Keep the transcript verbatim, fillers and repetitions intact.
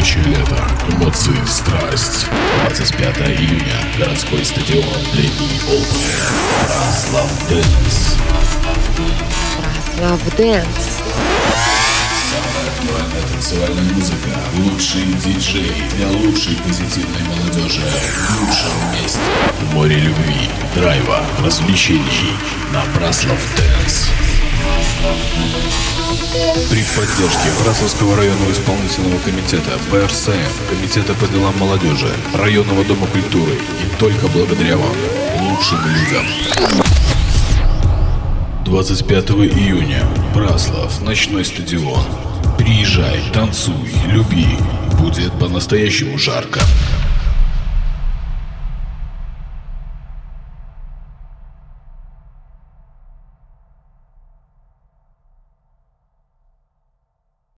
Горячее лето, эмоции, страсть. двадцать пятого июня, городской стадион, летний Олдфэм. Браслав Дэнс. Браслав Дэнс. Самая актуальная танцевальная музыка, лучшие диджеи для лучшей позитивной молодежи в лучшем месте. Море любви, драйва, развлечений на Браслав Дэнс. При поддержке Браславского районного исполнительного комитета бэ эр эс эм, Комитета по делам молодежи, Районного дома культуры и только благодаря вам, лучшим людям. двадцать пятого июня, Браслав, ночной стадион. Приезжай, танцуй, люби, будет по-настоящему жарко.